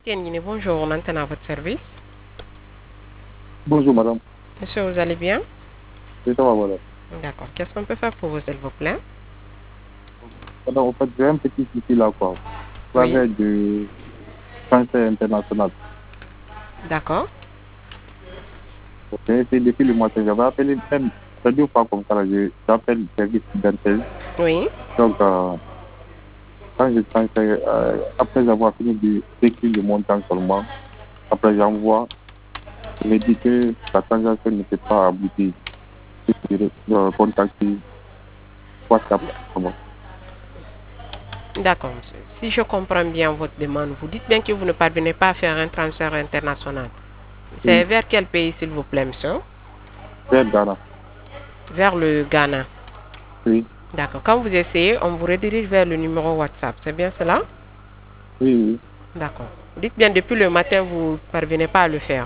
Kenny, bonjour, on entend à votre service. Bonjour madame. Monsieur, vous allez bien? C'est ça, voilà. D'accord. Qu'est-ce qu'on peut faire pour vous, s'il vous plaît? Madame, en fait, j'ai un petit souci là, quoi. Oui. Avec du cancer international. D'accord. Ok, c'est depuis le matin. J'avais appelé même, c'est 2 fois comme ça, là, j'appelle le service dentaire. Oui. Donc, après avoir fini d'écrire le montant seulement, après j'envoie, il me dit que la transaction ne s'est pas aboutie. Je contacter WhatsApp. Comment? D'accord, monsieur. Si je comprends bien votre demande, vous dites bien que vous ne parvenez pas à faire un transfert international. C'est Oui, vers quel pays, s'il vous plaît, monsieur? vers Ghana. Vers le Ghana. Oui, D'accord. Quand vous essayez, on vous redirige vers le numéro WhatsApp. C'est bien cela? oui, oui. D'accord. Vous dites bien depuis le matin, vous ne parvenez pas à le faire.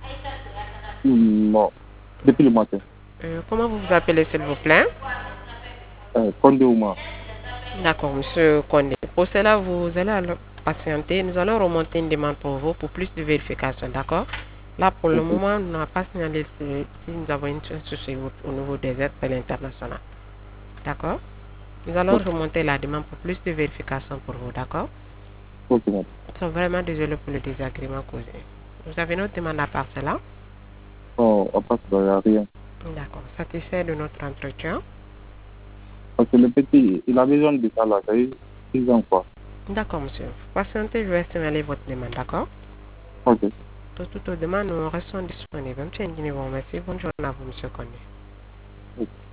Non, depuis le matin. Comment vous vous appelez, s'il vous plaît? Condé Ouma. D'accord, monsieur Kondé. Pour cela, vous allez patienter. Nous allons remonter une demande pour vous pour plus de vérification, d'accord? Là, pour le Ok, moment, nous n'avons pas signalé si nous avons une souci au niveau des aides à l'international. D'accord? Nous allons ok, remonter la demande pour plus de vérification pour vous, d'accord? ok, madame. Nous sommes vraiment désolés pour le désagrément causé. Vous avez une autre demande à part cela? Non, à part ça, il n'y a rien. D'accord. Satisfait de notre entretien? Parce que le petit, il a besoin de ça là, ça y est, 6 ans quoi. D'accord, monsieur. Patientez, je vais signaler votre demande, d'accord? Ok. Pour toute demande, nous restons disponibles. Monsieur Nguyen, merci. Bonne journée à vous, monsieur Kondé. Ok.